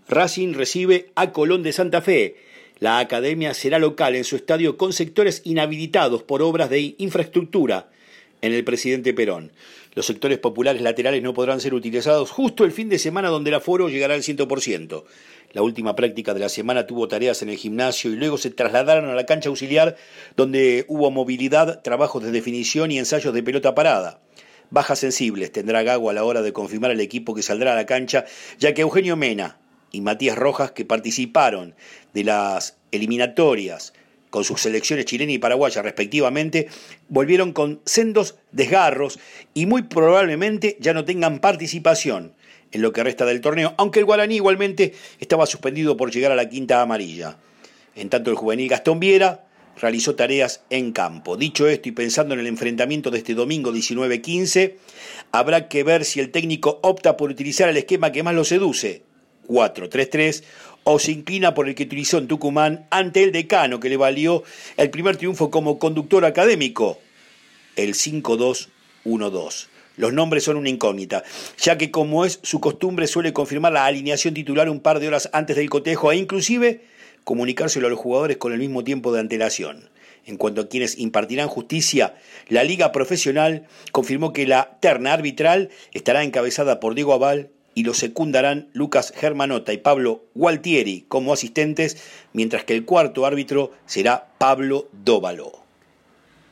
Racing recibe a Colón de Santa Fe. La academia será local en su estadio con sectores inhabilitados por obras de infraestructura en el Presidente Perón. Los sectores populares laterales no podrán ser utilizados justo el fin de semana donde el aforo llegará al 100%. La última práctica de la semana tuvo tareas en el gimnasio y luego se trasladaron a la cancha auxiliar donde hubo movilidad, trabajos de definición y ensayos de pelota parada. Bajas sensibles tendrá Gago a la hora de confirmar el equipo que saldrá a la cancha, ya que Eugenio Mena y Matías Rojas, que participaron de las eliminatorias con sus selecciones chilena y paraguaya respectivamente, volvieron con sendos desgarros y muy probablemente ya no tengan participación en lo que resta del torneo, aunque el Guaraní igualmente estaba suspendido por llegar a la quinta amarilla. En tanto, el juvenil Gastón Viera realizó tareas en campo. Dicho esto y pensando en el enfrentamiento de este domingo 19-15, habrá que ver si el técnico opta por utilizar el esquema que más lo seduce, 4-3-3, o se inclina por el que utilizó en Tucumán ante el Decano, que le valió el primer triunfo como conductor académico, el 5-2-1-2. Los nombres son una incógnita, ya que como es su costumbre suele confirmar la alineación titular un par de horas antes del cotejo e inclusive comunicárselo a los jugadores con el mismo tiempo de antelación. En cuanto a quienes impartirán justicia, la Liga Profesional confirmó que la terna arbitral estará encabezada por Diego Aval y lo secundarán Lucas Germanota y Pablo Gualtieri como asistentes, mientras que el cuarto árbitro será Pablo Dóvalo.